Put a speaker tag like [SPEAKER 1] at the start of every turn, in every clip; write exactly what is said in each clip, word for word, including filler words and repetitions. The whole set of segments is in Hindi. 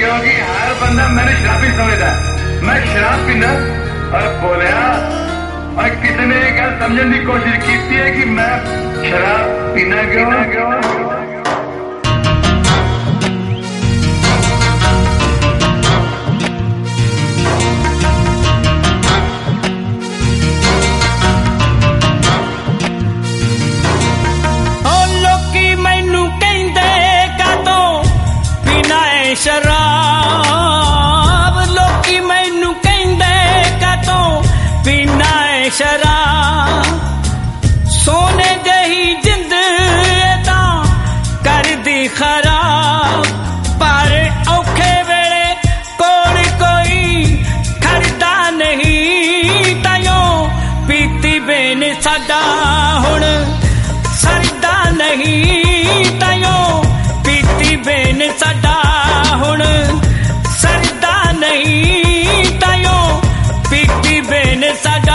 [SPEAKER 1] क्योंकि हर बंदा मैंने शराबी समझता है। मैं शराब पीना और बोलिया और कितने गल समझने की कोशिश की है कि मैं शराब पीना क्यों क्यों
[SPEAKER 2] शराब लोकी मैनू कहंदे कातों पीना है शराब सोने जही जिंद तां कर दी खराब पर औखे वेले कोल कोई खड़दा नहीं तायों पीती बेन साडा हुण सरदा नहीं तायों पीती बेन साडा हुण सरदा नहीं तायों पीती बेन साडा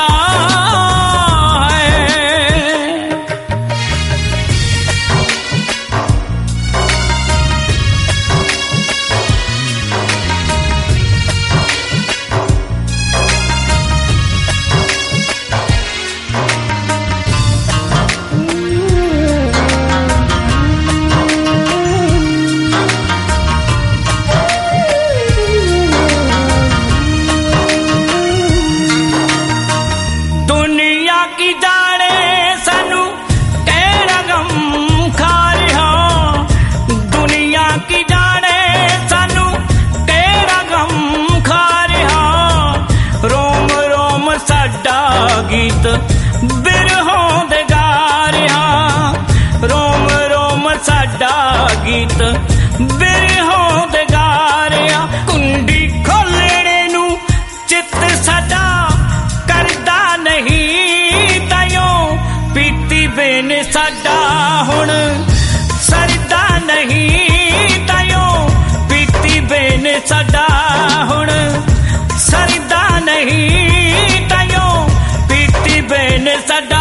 [SPEAKER 2] गीत बिरहों दे गा रहा रोम रोम साडा गीत बिरहों दे गा रहा कुंडी खोलने नू चित साडा करदा नहीं तायों पीती बेन साडा हुण सरदा नहीं तायों पीती बेन साडा हुण सरदा नहीं तायों बेन साडा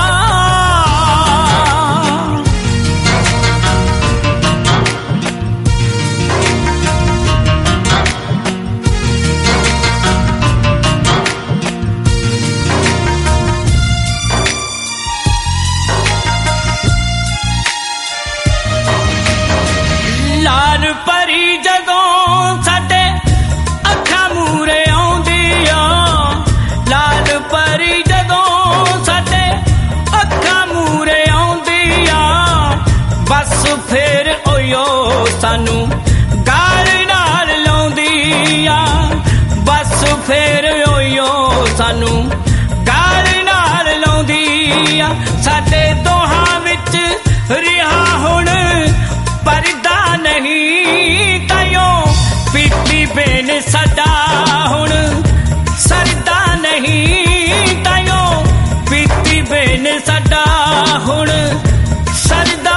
[SPEAKER 2] लाल परी जगों साडे अखा मूरे आउंदी आ लाल परी बस फिर ओयो सानू गाल नाल लाउंदी आ बस फिर ओयो सानू गाल नाल लाउंदी आ साडे दोहां विच रिहा हुण परदा नहीं तायों पीती बेन साडा हुण सरदा नहीं तायों पीती बेन साडा हुण सरदा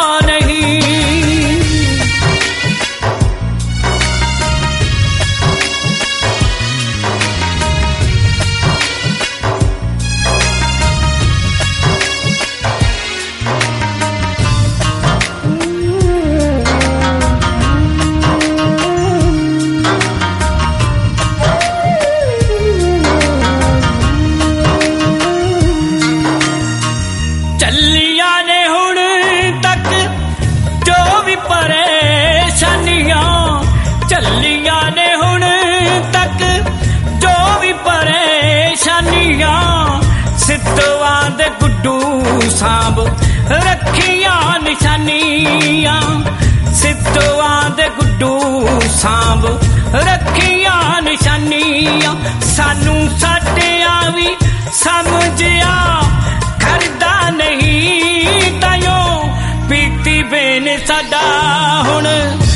[SPEAKER 2] सिद्धवां दे गुड्डू सांभ रखियां निशानियां सिद्धवां दे गुड्डू सांभ रखियां निशानियां सानू साडियां भी समझिया करदा नहीं तायों पीती बेन साडा हुण